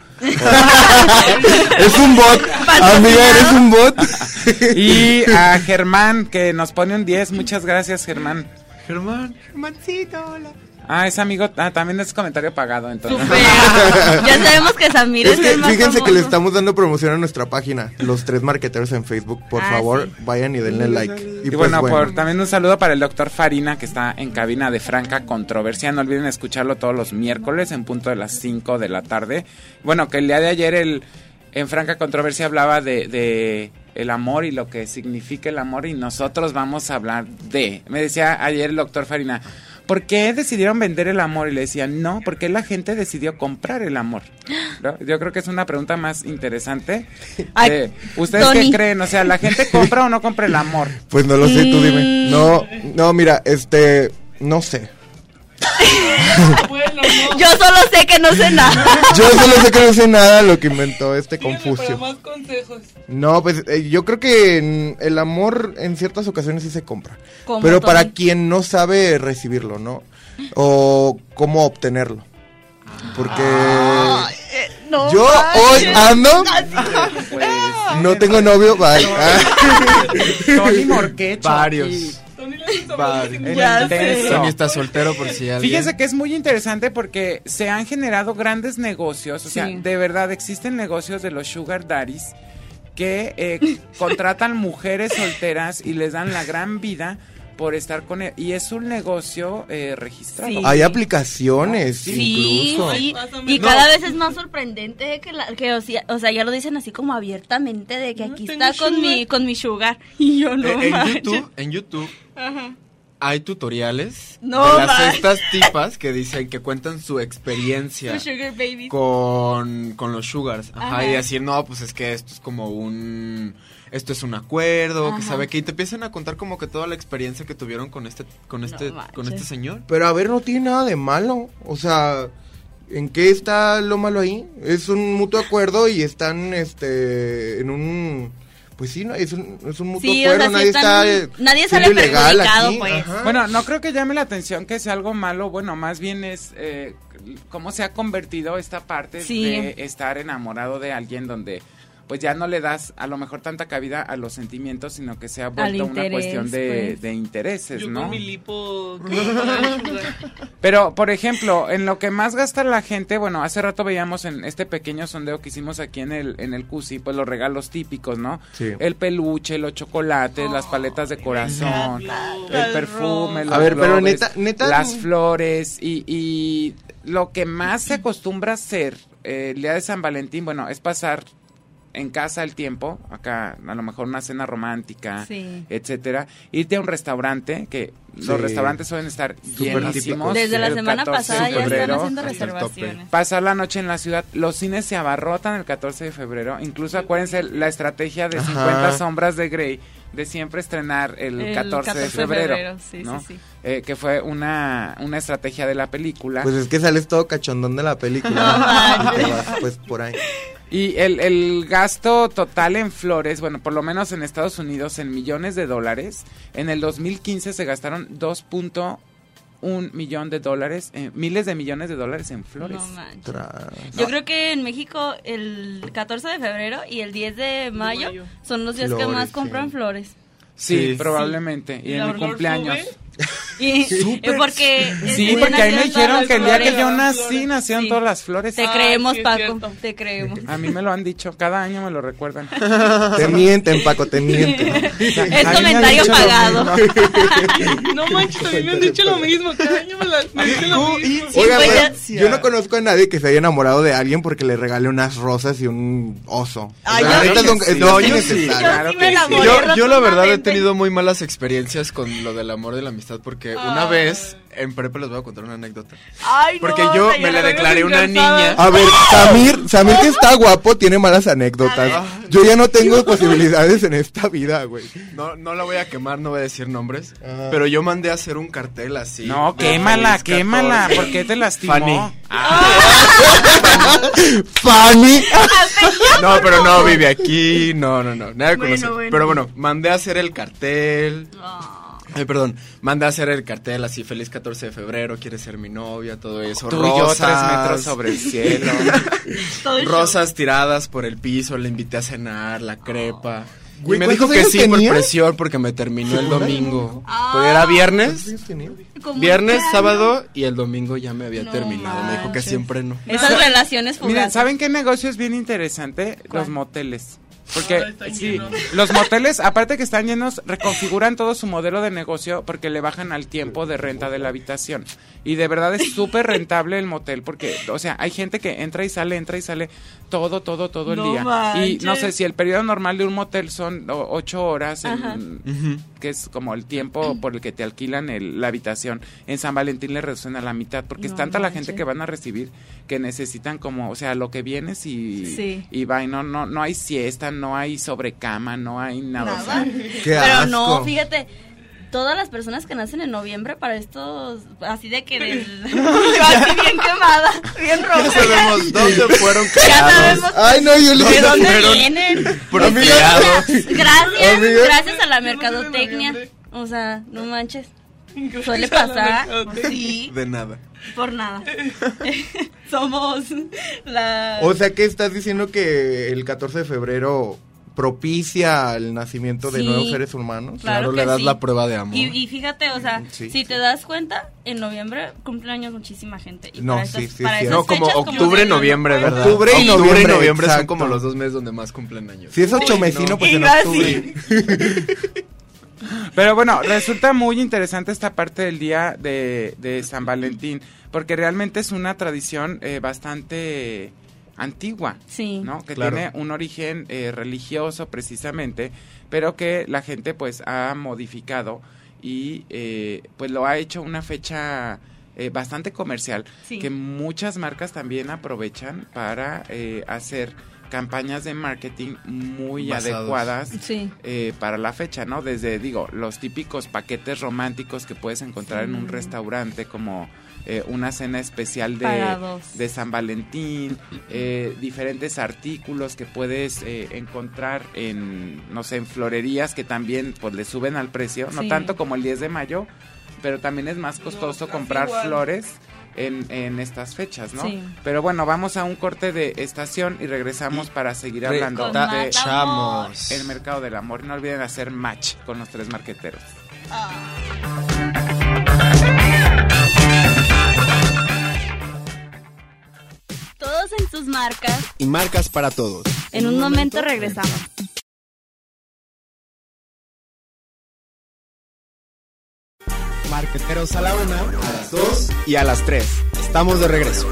Es un bot. Amiga, eres un bot. Y a Germán que nos pone un diez, muchas gracias Germán. Germán. Ah, es amigo, ah, también es comentario pagado entonces. Súper. Ya sabemos que Samir Es es, que el más fíjense que famoso. le estamos dando promoción a nuestra página, los tres marqueteros en Facebook. Por Ah, favor, sí. vayan y denle like. Y, Y, pues, bueno, bueno, Por, también un saludo para el doctor Farina que está en cabina de Franca Controversia. No olviden escucharlo todos los miércoles en punto de las cinco de la tarde. Bueno, que el día de ayer el, en Franca Controversia hablaba de, de el amor y lo que significa el amor y nosotros vamos a hablar de... Me decía ayer el doctor Farina, ¿por qué decidieron vender el amor? Y le decía, no, porque la gente decidió comprar el amor. ¿No? Yo creo que es una pregunta más interesante. Ay, Eh, ¿Ustedes Tony. qué creen? O sea, ¿la gente compra o no compra el amor? pues no lo sé, tú Mm. dime. No, no, mira, este, no sé. Bueno, no. Yo solo sé que no sé nada. Yo solo sé que no sé nada de lo que inventó este Síguele para Confucio. más consejos. No, pues eh, yo creo que en- el amor en ciertas ocasiones sí se compra. Como Pero para Tony. quien no sabe recibirlo, ¿no? O cómo obtenerlo. Porque No yo hoy manches. ando, Pues, no tengo novio, bye. Ah. Tony Morquecho. Varios. aquí, Tony le gusta Vale. mucho. en Ya el sé. tenso. Tony está soltero por si alguien. Fíjense que es muy interesante porque se han generado grandes negocios, o sea, Sí. de verdad existen negocios de los sugar daddies que eh, contratan mujeres solteras y les dan la gran vida por estar con él. Y es un negocio eh, registrado. Sí. Hay aplicaciones, sí, incluso. Sí, y no. cada vez es más sorprendente que, la, que o, sea, o sea, ya lo dicen así como abiertamente de que no aquí está con sugar. mi con mi sugar. Y yo no. Eh, en YouTube, en YouTube Ajá. hay tutoriales no, de las man. estas tipas que dicen que cuentan su experiencia sugar con, con los sugars. Ajá, Ajá. y decir, no, pues es que esto es como un... Esto es un acuerdo, Ajá. que sabe que... Y te empiezan a contar como que toda la experiencia que tuvieron con este con este, no con este señor. Pero a ver, no tiene nada de malo. O sea, ¿en qué está lo malo ahí? Es un mutuo acuerdo y están este en un... Pues sí, no, es un, es un mutuo sí, acuerdo, o sea, nadie si están, está nadie sale perjudicado, aquí. pues. Ajá. Bueno, no creo que llame la atención que sea algo malo, bueno, más bien es eh, cómo se ha convertido esta parte sí. de estar enamorado de alguien donde pues ya no le das a lo mejor tanta cabida a los sentimientos, sino que se ha vuelto interés, una cuestión de, pues. de intereses, Yo ¿no? con mi lipo... Pero, por ejemplo, en lo que más gasta la gente, bueno, hace rato veíamos en este pequeño sondeo que hicimos aquí en el en el C U S I, pues los regalos típicos, ¿no? Sí. El peluche, los chocolates, oh, las paletas de corazón, claro, el perfume, los A ver, pero globes, neta, neta... las flores y, y lo que más se acostumbra a hacer eh, el día de San Valentín, bueno, es pasar en casa el tiempo, acá a lo mejor una cena romántica, sí. etcétera, irte a un restaurante, que sí. los restaurantes suelen estar Súper llenísimos. Desde la el semana pasada ya febrero, están haciendo reservaciones. Pasar la noche en la ciudad, los cines se abarrotan el catorce de febrero, incluso acuérdense la estrategia de cincuenta Ajá. sombras de Grey, de siempre estrenar el, el catorce de febrero, de febrero sí, ¿no? sí, sí. Eh, que fue una, una estrategia de la película. Pues es que sales todo cachondón de la película. No, y te vas, pues por ahí. Y el, el gasto total en flores, bueno, por lo menos en Estados Unidos, en millones de dólares, en el dos mil quince se gastaron dos punto uno millón de dólares, eh, miles de millones de dólares en flores. No manches. Tra... Yo creo que en México el catorce de febrero y el diez de mayo, de mayo. son los días Flores, que más compran sí. flores. Sí, Sí. probablemente. Y ¿Y en mi cumpleaños. Y porque sí, es, porque ahí me dijeron que el día que yo flores. nací nacieron Sí. todas las flores. Te Ay, creemos, sí es Paco, cierto. te creemos. A mí me lo han dicho, cada año me lo recuerdan. Te mienten, Paco, te mienten. Es A mí me han comentario dicho lo pagado. mismo. No manches, a mí me han dicho lo mismo. Cada año me, la, me dicen lo mismo. Sí, Oiga, pues pero ya- yo no conozco a nadie que se haya enamorado de alguien porque le regale unas rosas y un oso. Ay, O sea, yo neta, sí. es lo- es No, lo yo necesario. sí. Yo Claro sí que me sí. enamoré Yo, yo la verdad he rotundamente. tenido muy malas experiencias con lo del amor y la amistad porque una Ay. vez en prepa les voy a contar una anécdota. Ay, Porque no, yo ay, me ya le la declaré veo una encantada. niña. A ver, Samir, Samir que está guapo tiene malas anécdotas. Yo ya no tengo posibilidades en esta vida, güey. No, no la voy a quemar, no voy a decir nombres, Ajá. pero yo mandé a hacer un cartel así. No, de quémala, feliz quémala, catorce. ¿por qué te lastimó? Fanny. Fanny. No, pero no vive aquí, no, no, no, nadie Bueno, conoce. bueno. Pero bueno, mandé a hacer el cartel. Ah. Ay, perdón, mandé a hacer el cartel así, feliz catorce de febrero, quieres ser mi novia, todo eso. Tú y yo Rosas. tres metros sobre el cielo. Todo el Rosas tiradas por el piso, le invité a cenar, la crepa. Güey, y me dijo ¿cuántos que años sí por tenía? presión porque me terminó el domingo. Ah. Porque era viernes, Como viernes, extraño. sábado y el domingo ya me había No terminado. Me dijo que manches. siempre no. Esas relaciones fugaces. Miren, ¿saben qué negocio es bien interesante? ¿Cuál? Los moteles. Porque Ay, están sí, llenos. los moteles, aparte que están llenos, reconfiguran todo su modelo de negocio porque le bajan al tiempo de renta de la habitación. Y de verdad es súper rentable el motel porque, o sea, hay gente que entra y sale, entra y sale todo, todo, todo el No día. manches. Y no sé si el periodo normal de un motel son o, ocho horas, en- Ajá. Ujú. que es como el tiempo por el que te alquilan el- la habitación. En San Valentín le reducen a la mitad porque es No tanta la manches. gente que van a recibir que necesitan como, o sea, lo que vienes y, Sí. y va y no, no, no hay siesta, no hay sobrecama, no hay nada. o sea, Nada. Qué Pero asco. no, fíjate, todas las personas que nacen en noviembre para estos, así de que del, yo así bien quemada, bien Ya roja. sabemos dónde fueron Ya creados. sabemos Ay, no, yo le de ¿Dónde dónde fueron vienen. procreados? Gracias, Amiga. gracias a la Yo no sé de mercadotecnia. noviembre. O sea, no manches, Gracias suele a la pasar. mercadotecnia. Sí, De nada. por nada. Somos la... O sea que estás diciendo que el catorce de febrero propicia el nacimiento de Sí. nuevos seres humanos. Claro le que das sí. la prueba de amor. Y, y fíjate, o sea, Sí. si te das cuenta, en noviembre cumplen años muchísima gente. Y No, para sí, estas- sí, para sí. esas No, como fechas, octubre, de- noviembre, ¿verdad? Octubre y Octubre noviembre, noviembre son exacto. como los dos meses donde más cumplen años. Si es ocho mesino, pues Y en más octubre. Pero bueno, resulta muy interesante esta parte del día de, de San Valentín, porque realmente es una tradición eh, bastante antigua, sí, ¿no? Que claro. tiene un origen eh, religioso precisamente, pero que la gente pues ha modificado y eh, pues lo ha hecho una fecha eh, bastante comercial, sí, que muchas marcas también aprovechan para eh, hacer campañas de marketing muy Basados. adecuadas sí. eh, para la fecha, ¿no? Desde, digo, los típicos paquetes románticos que puedes encontrar sí. en un restaurante, como eh, una cena especial de, de San Valentín, eh, diferentes artículos que puedes eh, encontrar en, no sé, en florerías que también pues le suben al precio, no sí. tanto como el diez de mayo, pero también es más costoso No, comprar igual. flores En, en estas fechas, ¿no? Sí. Pero bueno, vamos a un corte de estación y regresamos para seguir hablando de Regresamos. el mercado del amor. No olviden hacer match con los tres marqueteros. Todos en sus marcas. Y marcas para todos. En un momento regresamos. Marqueteros a la una, a las dos y a las tres. Estamos de regreso.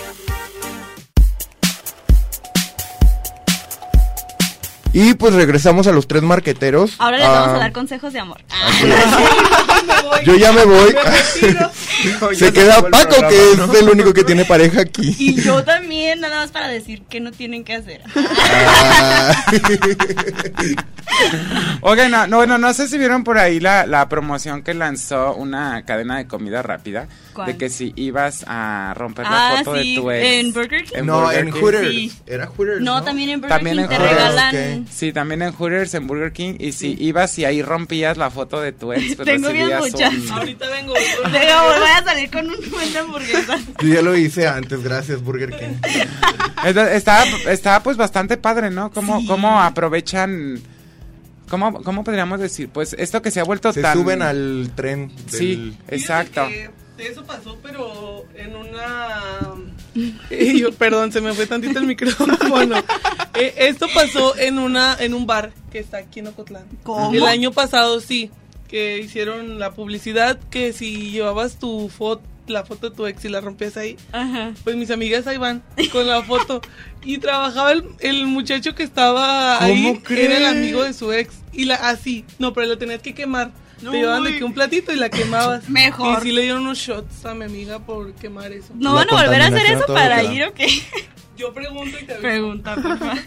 Y pues regresamos a los tres marqueteros. Ahora les Ah, vamos a dar consejos de amor. Yo ya me voy. Ya Se se queda acabó el Paco, programa, que ¿no? es el único que tiene pareja aquí. Y yo también, nada más para decir qué no tienen que hacer. Ah. Oigan, no, no, bueno, no sé si vieron por ahí la, la promoción que lanzó una cadena de comida rápida. ¿Cuál? De que si ibas a romper Ah, la foto sí, de tu ex. ¿en Burger King? No, Burger en King. Hooters. Sí. Era Hooters, No, ¿no? también en Burger También King en te Hooters, regalan. ok. Sí, también en Hooters, en Burger King. Y si ibas y ahí rompías la foto de tu ex, pues Tengo bien recibías muchas. un- Ahorita vengo. Venga, voy a salir con un buen de hamburguesas. Yo ya lo hice antes, gracias Burger King. Entonces, estaba, estaba pues bastante padre, ¿no? Cómo, Sí. cómo aprovechan, cómo, cómo podríamos decir, pues esto que se ha vuelto Se tan... suben al tren. Sí, del- exacto. Fíjate que Eso pasó, pero en una... Eh, yo, perdón, se me fue tantito el micrófono. Eh, esto pasó en una en un bar que está aquí en Ocotlán. ¿Cómo? El año pasado, sí, que hicieron la publicidad que si llevabas tu foto, la foto de tu ex y la rompías ahí, Ajá. pues mis amigas ahí van con la foto. Y trabajaba el, el muchacho que estaba ahí, ¿Cómo crees? era el amigo de su ex. Y la así, no, pero la tenías que quemar. No, Te llevaban de güey. que un platito y la quemabas. Mejor. Y sí le dieron unos shots a mi amiga por quemar eso. ¿No La van a volver a hacer contaminación eso a todo para lo que da. ir o qué? Yo pregunto y te aviso. Pregunta, por favor.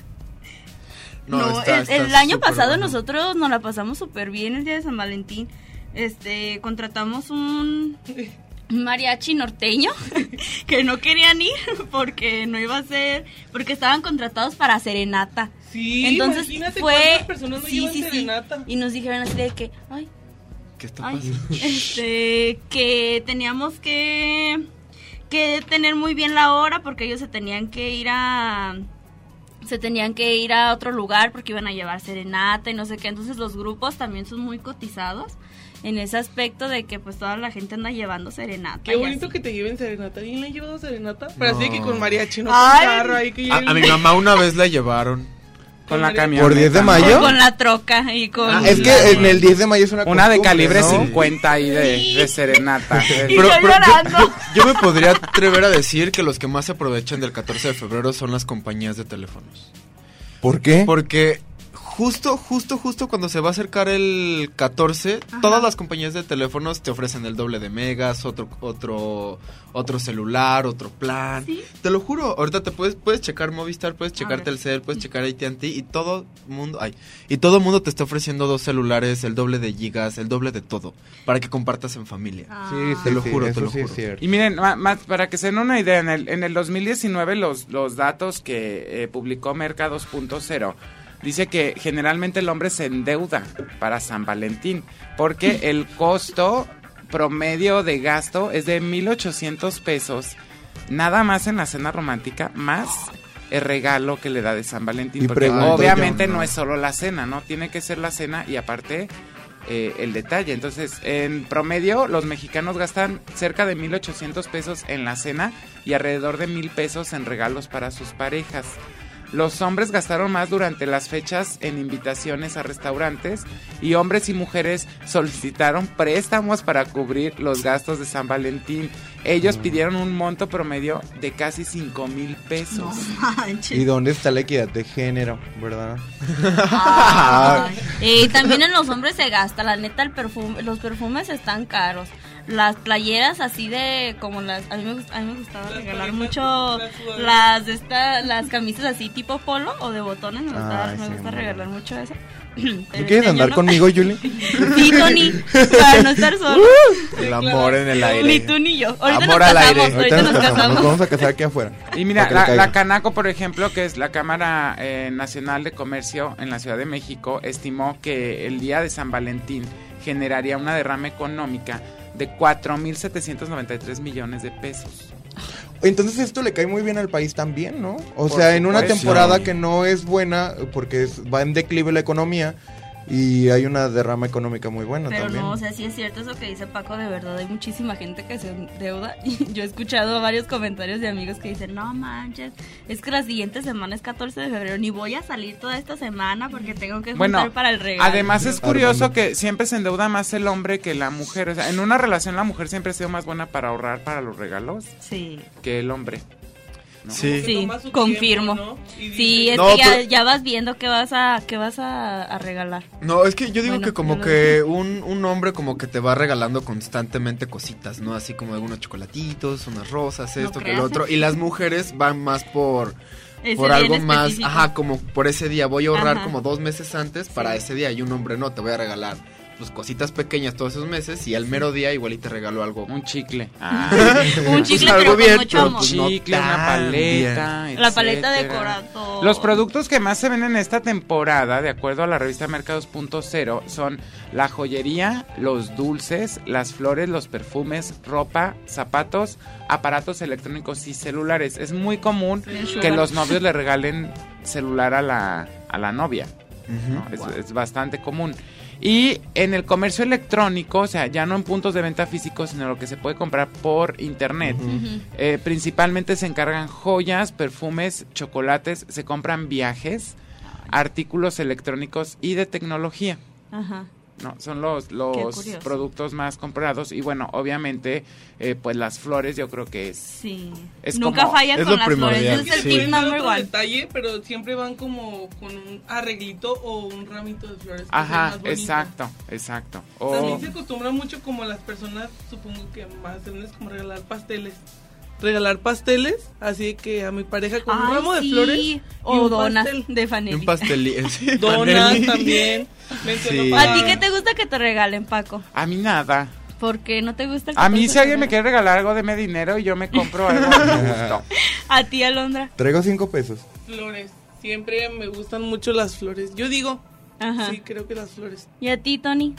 No, No, está- el, está el año súper pasado bueno. nosotros nos la pasamos súper bien el día de San Valentín. Este, contratamos un, un mariachi norteño que no querían ir porque no iba a ser, porque estaban contratados para serenata. Sí, Entonces imagínate fue, cuántas personas no sí, llevan sí, sí. serenata. Y nos dijeron así de que, ay, ¿Qué está ay, pasando? este, que teníamos que, que tener muy bien la hora porque ellos se tenían que ir a, se tenían que ir a otro lugar porque iban a llevar serenata y no sé qué. Entonces los grupos también son muy cotizados en ese aspecto de que pues toda la gente anda llevando serenata. Qué y bonito así. que te lleven serenata. ¿Alguien le ha llevado serenata? Pero así No. que con mariachi, no Ay. con carro ahí que A, lleven- a mi mamá una vez la llevaron. Con la ¿Por camioneta. ¿Por diez de ¿no? mayo? Con la troca y con... Ah, es que en el diez de mayo es una Una de costumbre, calibre ¿no? cincuenta ahí de, de serenata. Y yo llorando. yo, yo me podría atrever a decir que los que más se aprovechan del catorce de febrero son las compañías de teléfonos. ¿Por qué? Porque justo, justo, justo cuando se va a acercar el catorce, Ajá. todas las compañías de teléfonos te ofrecen el doble de megas, otro, otro, otro celular, otro plan. ¿Sí? Te lo juro, ahorita te puedes, puedes checar Movistar, puedes checar ver. Telcel, puedes checar A T and T y todo mundo, ay, y todo mundo te está ofreciendo dos celulares, el doble de gigas, el doble de todo, para que compartas en familia. Ah. Sí, Te sí, lo sí, juro, te eso lo sí es juro. cierto. Y miren, ma- más para que se den una idea, en el, en el dos mil diecinueve los, los datos que eh, publicó Merca dos punto cero dice que generalmente el hombre se endeuda para San Valentín porque el costo promedio de gasto es de mil ochocientos pesos nada más en la cena romántica más el regalo que le da de San Valentín, Y porque pregunto obviamente yo, no ¿no? es solo la cena, ¿no? Tiene que ser la cena y aparte eh, el detalle. Entonces, en promedio, los mexicanos gastan cerca de mil ochocientos pesos en la cena y alrededor de mil pesos en regalos para sus parejas. Los hombres gastaron más durante las fechas en invitaciones a restaurantes y hombres y mujeres solicitaron préstamos para cubrir los gastos de San Valentín. Ellos pidieron un monto promedio de casi cinco mil pesos. No manches. ¿Y dónde está la equidad de género, verdad? Y también en los hombres se gasta, la neta, el perfume, los perfumes están caros. Las playeras así de como las a mí me, a mí me gustaba las regalar mucho las, las esta las camisas así tipo polo o de botones, me gusta, Ay, me sí, gusta regalar bien. Mucho eso. ¿Tú quieres andar no? conmigo, Julie? Sí, Tony, para no estar solo. Uh, el amor en el aire. Ni tú ni yo. Ahorita amor nos al casamos, aire. Ahorita nos, nos casamos. Nos vamos a casar aquí afuera. Y mira, la, la Canaco, por ejemplo, que es la Cámara eh, Nacional de Comercio en la Ciudad de México, estimó que el día de San Valentín generaría una derrama económica de cuatro mil setecientos noventa y tres millones de pesos. Entonces esto le cae muy bien al país también, ¿no? O Por sea, en una temporada que no es buena, porque es, va en declive la economía, y hay una derrama económica muy buena. Pero también. no, o sea, sí es cierto eso que dice Paco, de verdad hay muchísima gente que se endeuda. Y yo he escuchado varios comentarios de amigos que dicen, no manches, es que la siguiente semana es catorce de febrero, ni voy a salir toda esta semana porque tengo que juntar bueno, para el regalo. Además es curioso que siempre se endeuda más el hombre que la mujer. O sea, en una relación la mujer siempre ha sido más buena para ahorrar para los regalos sí. que el hombre. ¿no? Sí, sí confirmo. Tiempo, ¿no? Sí, es no, que ya, pero... ya vas viendo qué vas a qué vas a, a regalar. No, es que yo digo bueno, que como yo que un, un hombre como que te va regalando constantemente cositas, ¿no? Así como algunos chocolatitos, unas rosas, esto, no que el otro. Y las mujeres van más por... Ese por algo más, específico. Ajá, como por ese día. Voy a ahorrar ajá. como dos meses antes sí. para ese día. Y un hombre no, te voy a regalar pues cositas pequeñas todos esos meses y al mero día igual y te regalo algo. Un chicle. Ah. un chicle pues pero con mucho amor. Un chicle, no una paleta, etcétera. La paleta de corazón. Los productos que más se ven en esta temporada, de acuerdo a la revista Mercados punto cero, son la joyería, los dulces, las flores, los perfumes, ropa, zapatos, aparatos electrónicos y celulares. Es muy común que los novios le regalen celular a la, a la novia. Uh-huh. ¿no? Wow. es, es bastante común. Y en el comercio electrónico, o sea, ya no en puntos de venta físicos, sino lo que se puede comprar por internet, uh-huh. eh, principalmente se encargan joyas, perfumes, chocolates, se compran viajes, artículos electrónicos y de tecnología. Ajá. No, son los, los productos más comprados y bueno, obviamente, eh, pues las flores yo creo que es... Sí, es nunca como, falla con las flores, es el sí. tip number one. Detalle, pero siempre van como con un arreglito o un ramito de flores. Ajá, exacto, exacto. O... También se acostumbra mucho como las personas, supongo que más grandes, como regalar pasteles. Regalar pasteles, así que a mi pareja con Ay, un ramo sí. de flores o donas de Fanelli. Un pastel, sí, donas también. Sí. ¿A ti qué te gusta que te regalen, Paco? A mí nada. ¿Por qué no te gusta? Que a te mí si alguien me quiere regalar algo, deme dinero y yo me compro algo que me gusta. ¿A ti, Alondra? Traigo cinco pesos. Flores, siempre me gustan mucho las flores. Yo digo, Ajá. sí, creo que las flores. ¿Y a ti, Tony?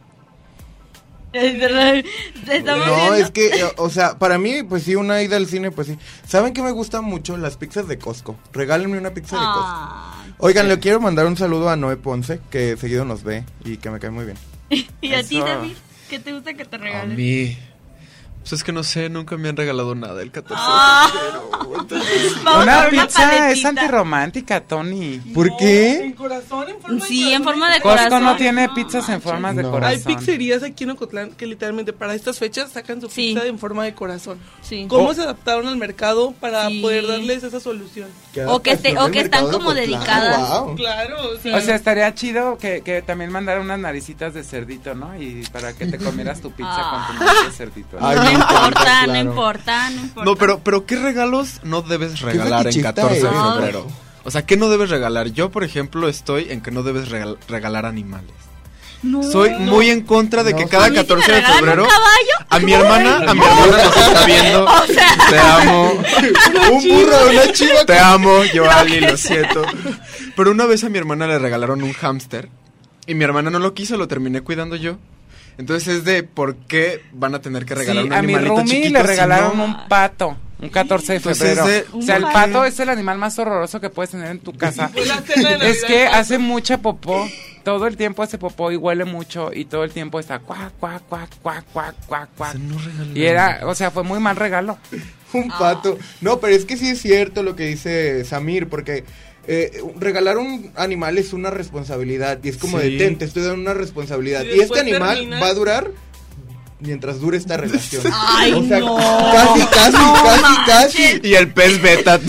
No, viendo? Es que, o sea, para mí, pues sí, una ida al cine, pues sí. ¿Saben qué me gustan mucho? Las pizzas de Costco. Regálenme una pizza ah, de Costco. Oigan, sí. le quiero mandar un saludo a Noé Ponce, que seguido nos ve y que me cae muy bien. ¿Y a Eso. ti, David? ¿Qué te gusta que te regalen? A mí... Pues es que no sé, nunca me han regalado nada el catorce ah. de febrero. Entonces, una, una pizza es antirromántica, Tony. ¿Por no, qué? En corazón, en forma sí, de en forma de Costco corazón. Costco no tiene pizzas en formas no. de corazón. Hay pizzerías aquí en Ocotlán que literalmente para estas fechas sacan su sí. pizza en forma de corazón. Sí. ¿Cómo oh. se adaptaron al mercado para sí. poder darles esa solución? O que, te, o que están como de dedicadas. Wow. Claro. Sí. O sea, estaría chido que, que también mandara unas naricitas de cerdito, ¿no? Y para que te comieras tu pizza ah. con tu nariz de cerdito. Ay, no importa, claro. no importa, no importa. No, pero, pero ¿qué regalos no debes regalar en catorce de febrero? O sea, ¿qué no debes regalar? Yo, por ejemplo, estoy en que no debes regal- regalar animales. No, Soy no. muy en contra de no, que cada catorce de febrero un caballo? a mi hermana, a mi hermana nos está viendo. O sea, te amo. Un burro, una chiva. Te amo, Joali, lo siento. Pero una vez a mi hermana le regalaron un hámster y mi hermana no lo quiso, lo terminé cuidando yo. Entonces es de por qué van a tener que regalar sí, un animalito chiquito. A mi roomie le regalaron si no... un pato. Un catorce de febrero. De, o sea, el pato es el animal más horroroso que puedes tener en tu casa. Es que hace mucha popó. Todo el tiempo hace popó y huele mucho. Y todo el tiempo está cuac, cuac, cuac, cuac, cuac, cuac, cuac. No y era, o sea, fue muy mal regalo. Un pato. No, pero es que sí es cierto lo que dice Samir, porque eh, regalar un animal es una responsabilidad. Y es como Sí. de, ten, te estoy dando una responsabilidad. Y Y, este después animal termina- va a durar mientras dure esta relación. Ay, o sea, no. casi, casi, No casi, manches. casi. Y el pez beta.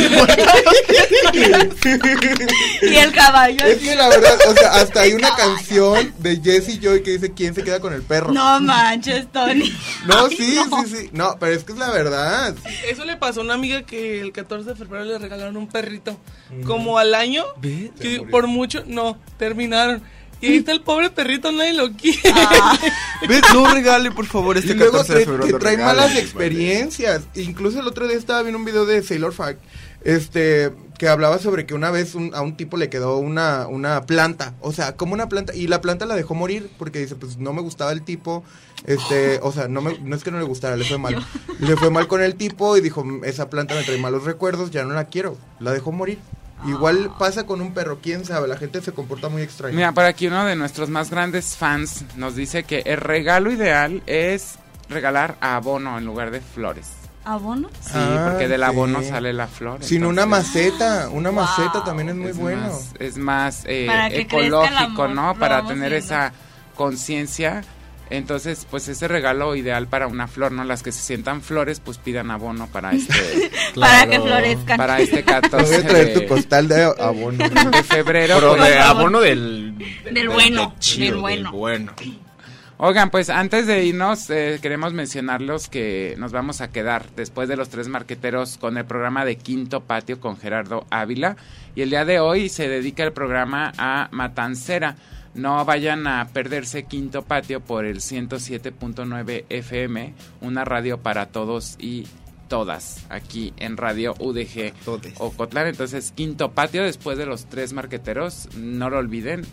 Y el caballo. Es que la verdad, o sea, hasta hay una canción de Jessie Joy que dice ¿quién se queda con el perro? No manches, Tony. No, Ay, sí, no. sí, sí. No, pero es que es la verdad. Eso le pasó a una amiga que el catorce de febrero le regalaron un perrito. Como al año, ¿Ve? que por mucho, no, terminaron. Y ahí está el pobre perrito, nadie lo quiere. Ah. ¿Ves? No regale, por favor, este Y luego catorce de te, febrero. te no trae regale, malas vale. experiencias. Incluso el otro día estaba viendo un video de Sailor Fact, este, que hablaba sobre que una vez un- a un tipo le quedó una, una planta, o sea, como una planta, y la planta la dejó morir porque dice, pues no me gustaba el tipo, este, o sea, no me, no es que no le gustara, le fue mal, le fue mal con el tipo y dijo, esa planta me trae malos recuerdos, ya no la quiero, la dejó morir. Igual pasa con un perro, quién sabe, la gente se comporta muy extraño. Mira, por aquí uno de nuestros más grandes fans nos dice que el regalo ideal es regalar abono en lugar de flores. ¿Abono? Sí, Ah, porque del abono sí. sale la flor. Sin una entonces, maceta, una Wow. maceta también es muy es bueno. Más, es más eh, Para que crezca el ecológico, amor, ¿no? lo Para vamos tener viendo. esa conciencia. Entonces, pues ese regalo ideal para una flor, ¿no? Las que se sientan flores, pues pidan abono para este Para que florezcan. para este Te voy catorce a traer tu de, costal de abono. de febrero. Pero pues, de abono del... Del bueno, chido, del bueno. bueno. Oigan, pues antes de irnos, eh, queremos mencionarlos que nos vamos a quedar después de los tres marqueteros con el programa de Quinto Patio con Gerardo Ávila. Y el día de hoy se dedica el programa a Matancera. No vayan a perderse Quinto Patio por el ciento siete punto nueve F M, una radio para todos y todas, aquí en Radio U D G Todes. Ocotlán. Entonces, Quinto Patio después de los tres marqueteros, no lo olviden,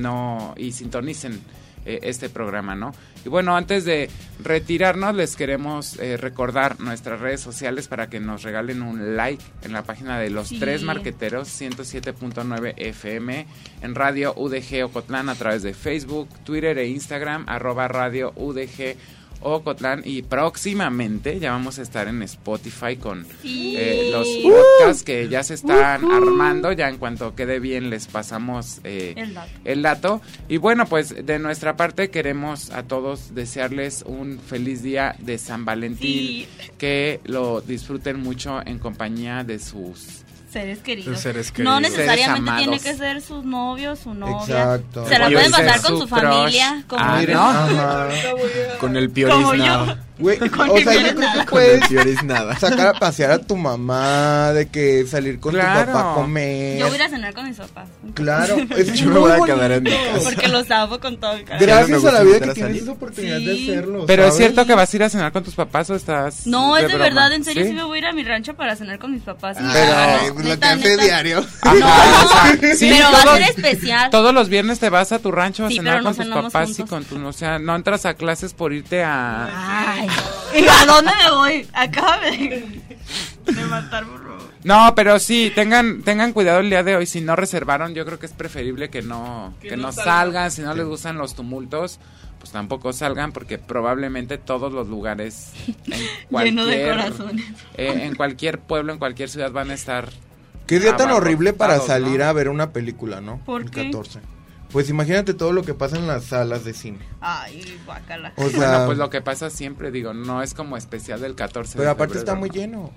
no y sintonicen eh, este programa, ¿no? Y bueno, antes de retirarnos, les queremos eh, recordar nuestras redes sociales para que nos regalen un like en la página de los Sí. tres marqueteros, ciento siete punto nueve F M, en Radio U D G Ocotlán a través de Facebook, Twitter e Instagram, arroba Radio U D G Ocotlán, y próximamente ya vamos a estar en Spotify con Sí. eh, los podcasts que ya se están armando. Ya en cuanto quede bien les pasamos eh, El dato. el dato. Y bueno, pues de nuestra parte queremos a todos desearles un feliz día de San Valentín, Sí. que lo disfruten mucho en compañía de sus... Seres queridos. Seres No queridos. necesariamente Seres tiene amados. que ser sus novios, su novia. Exacto. Se la Puede pueden ser pasar con su su crush. familia. Como Ah, Miren, ¿no? ajá. Con el Como pioris yo. nada. Güey, Con o mi sea, yo vida creo nada. que Con el puedes pioris nada. sacar a pasear a tu mamá, de que salir con Claro. tu papá a comer. Yo voy a ir a cenar con mis papás. Claro, es Yo me muy voy a quedar en mi bonito. casa. Porque los amo con todo el cariño. Gracias me a gusta la vida invitar que a tienes salir. esa oportunidad Sí. de hacerlo. Pero es ¿sabes? cierto que vas a ir a cenar con tus papás o estás... No, es de broma? verdad, en serio, sí, ¿Sí? me voy a ir a mi rancho para cenar con mis papás. y mis Pero- hermanos. Ay, pues lo que Neta, hace neta. diario. Ajá, No, o sea, sí, pero va a todos- ser especial. Todos los viernes te vas a tu rancho a Sí, cenar pero con no tus cenamos papás y juntos. con tu... O sea, no entras a clases por irte a... Ay, ¿y a dónde me voy? Acábame de, de matar, por favor. No, pero sí, tengan tengan cuidado el día de hoy. Si no reservaron, yo creo que es preferible que no que, Que no no salgan. salgan. Si no les gustan los tumultos, pues tampoco salgan, porque probablemente todos los lugares en Lleno de cualquier corazones. eh, en cualquier pueblo, en cualquier ciudad van a estar. Qué día tan abarrotados, horrible para salir ¿no? a ver una película, ¿no? ¿Por El qué? catorce. Pues imagínate todo lo que pasa en las salas de cine. Ay, guácala. O sea, Bueno, pues lo que pasa siempre, digo, no es como especial del catorce pero de aparte febrero, está muy ¿no? lleno.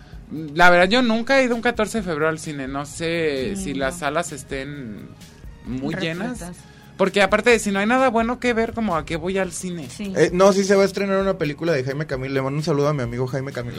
La verdad, yo nunca he ido un catorce de febrero al cine. No sé Sí, si no. las salas estén muy llenas. Repletas. Porque aparte de si no hay nada bueno que ver, como a qué voy al cine. Sí. Eh, no, sí se va a estrenar una película de Jaime Camil. Le mando un saludo a mi amigo Jaime Camil.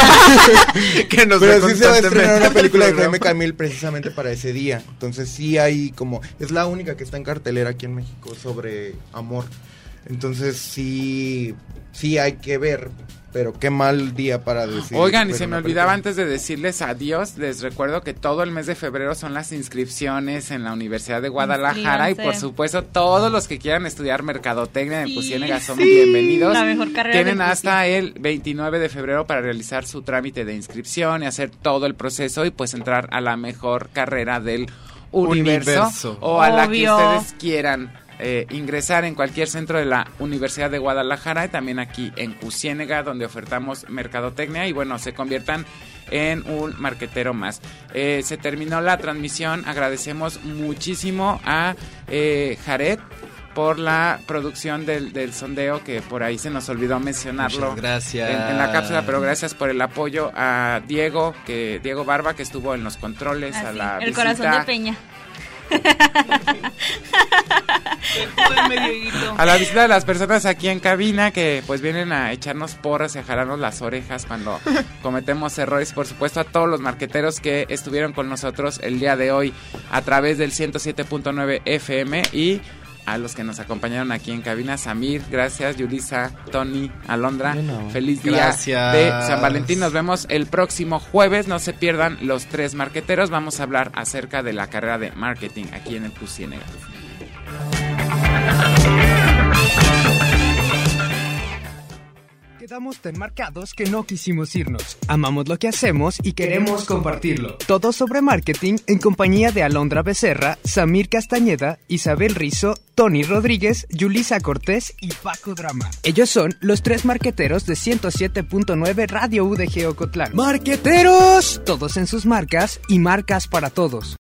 Que nos ve Pero sí se va a estrenar constantemente una película de en el Jaime programa. Camil precisamente para ese día. Entonces sí hay como... Es la única que está en cartelera aquí en México sobre amor. Entonces sí... Sí hay que ver. Pero qué mal día para decir. Oigan, y ver se me una olvidaba película. antes de decirles adiós, les recuerdo que todo el mes de febrero son las inscripciones en la Universidad de Guadalajara y por Inscríbanse. supuesto todos los que quieran estudiar mercadotecnia en Sí, Puciénega son sí. bienvenidos. La mejor carrera Tienen de hasta el veintinueve de febrero para realizar su trámite de inscripción y hacer todo el proceso y pues entrar a la mejor carrera del universo, Universo. o a la que Obvio. ustedes quieran. eh, ingresar en cualquier centro de la Universidad de Guadalajara y también aquí en Q Ciénega, donde ofertamos mercadotecnia y bueno, se conviertan en un marquetero más. Eh, se terminó la transmisión, agradecemos muchísimo a eh, Jared por la producción del, del sondeo, que por ahí se nos olvidó mencionarlo. Muchas gracias. En, en la cápsula, pero gracias por el apoyo a Diego, que Diego Barba, que estuvo en los controles, Así, a la el visita. corazón de Peña. A la visita de las personas aquí en cabina que pues vienen a echarnos porras y a jalarnos las orejas cuando cometemos errores. Por supuesto a todos los marqueteros que estuvieron con nosotros el día de hoy a través del ciento siete punto nueve F M y a los que nos acompañaron aquí en cabina. Samir, gracias. Yulisa, Tony, Alondra, bueno, feliz día gracias. de San Valentín. Nos vemos el próximo jueves. No se pierdan los tres marqueteros. Vamos a hablar acerca de la carrera de marketing aquí en el Q Ciénega. Quedamos tan marcados que no quisimos irnos. Amamos lo que hacemos y queremos compartirlo. Todo sobre marketing en compañía de Alondra Becerra, Samir Castañeda, Isabel Rizo, Tony Rodríguez, Yulisa Cortés y Paco Drama. Ellos son los tres marqueteros de ciento siete punto nueve Radio U D G Ocotlán. ¡Marqueteros! Todos en sus marcas y marcas para todos.